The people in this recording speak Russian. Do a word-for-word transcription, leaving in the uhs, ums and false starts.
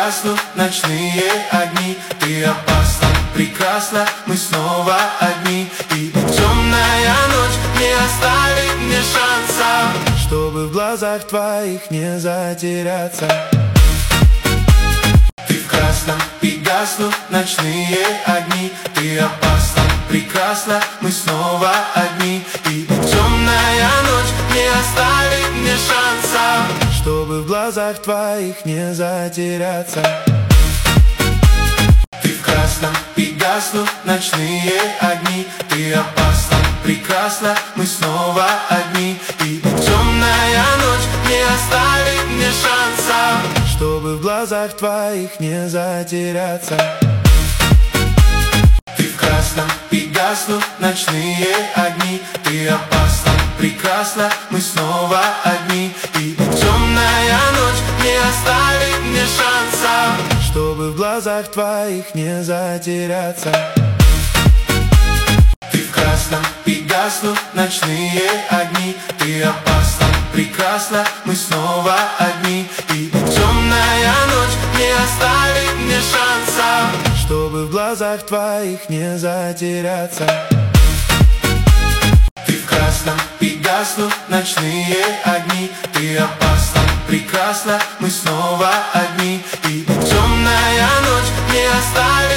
гаснут ночные огни. Ты опасна, прекрасна, мы снова одни. И темная ночь не оставит мне шанса, чтобы в глазах твоих не затеряться. Ты в красном, и гаснут ночные огни. Ты опасна, прекрасна, мы снова одни. И темная ночь не оставит мне шанса, чтобы в глазах твоих не затеряться. Ты в красном, и гаснут ночные огни. Ты опасна, прекрасна, мы снова одни. И темная ночь не оставит мне шанса, чтобы в глазах твоих не затеряться. Ты в красном, и гаснут ночные огни. Ты опасна, прекрасна, мы снова одни. И темная ночь не оставит мне шанса, чтобы в глазах твоих не затеряться. Ты в красном, и гаснут ночные огни. Ты опасна, прекрасна, мы снова одни. И темная ночь не оставит мне шанса, чтобы в глазах твоих не затеряться. Ты в красном, и гаснут ночные огни. Ты опасна, прекрасна, мы снова одни. И темная ночь не оставит